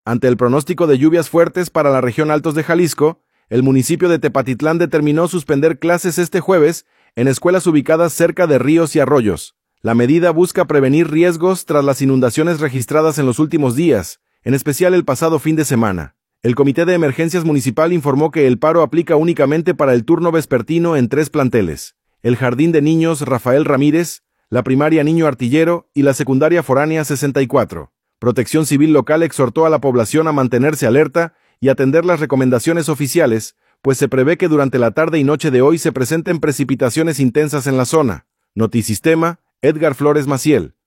Ante el pronóstico de lluvias fuertes para la región Altos de Jalisco, el municipio de Tepatitlán determinó suspender clases este jueves en escuelas ubicadas cerca de ríos y arroyos. La medida busca prevenir riesgos tras las inundaciones registradas en los últimos días, en especial el pasado fin de semana. El Comité de Emergencias Municipal informó que el paro aplica únicamente para el turno vespertino en 3 planteles: el Jardín de Niños Rafael Ramírez, la Primaria Niño Artillero y la Secundaria Foránea 64. Protección Civil local exhortó a la población a mantenerse alerta y atender las recomendaciones oficiales, pues se prevé que durante la tarde y noche de hoy se presenten precipitaciones intensas en la zona. Notisistema, Edgar Flores Maciel.